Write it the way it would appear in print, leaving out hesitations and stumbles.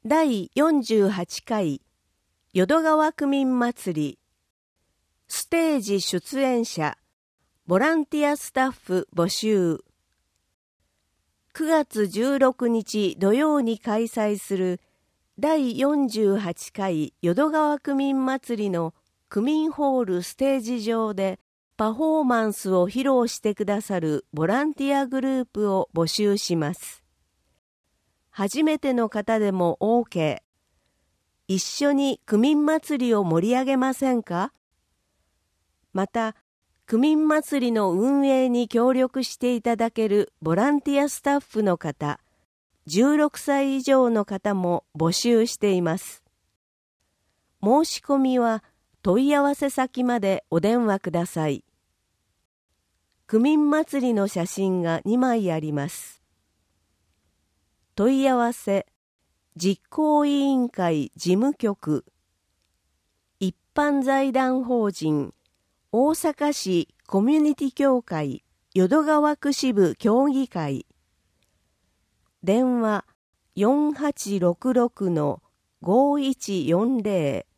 第48回淀川区民祭りステージ出演者ボランティアスタッフ募集。9月16日土曜に開催する第48回淀川区民祭りの区民ホールステージ上でパフォーマンスを披露してくださるボランティアグループを募集します。初めての方でも OK。一緒に区民祭りを盛り上げませんか？また、区民祭りの運営に協力していただけるボランティアスタッフの方、16歳以上の方も募集しています。申し込みは問い合わせ先までお電話ください。区民祭りの写真が2枚あります。問い合わせ、実行委員会事務局、一般財団法人、大阪市コミュニティ協会淀川区支部協議会、電話 4866-5140